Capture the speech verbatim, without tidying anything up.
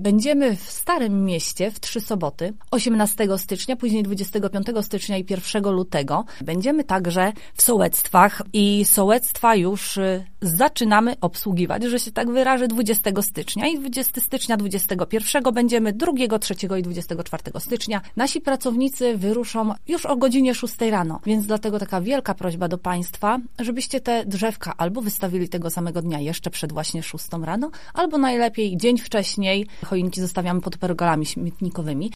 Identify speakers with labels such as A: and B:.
A: Będziemy w Starym Mieście w trzy soboty, osiemnastego stycznia, później dwudziestego piątego stycznia i pierwszego lutego. Będziemy także w sołectwach i sołectwa już zaczynamy obsługiwać, że się tak wyrażę, dwudziestego stycznia i dwudziestego stycznia, dwudziestego pierwszego będziemy, drugiego, trzeciego i dwudziestego czwartego stycznia. Nasi pracownicy wyruszą już o godzinie szóstej rano, więc dlatego taka wielka prośba do Państwa, żebyście te drzewka albo wystawili tego samego dnia jeszcze przed właśnie szóstą rano, albo najlepiej dzień wcześniej. Choinki zostawiamy pod pergolami śmietnikowymi.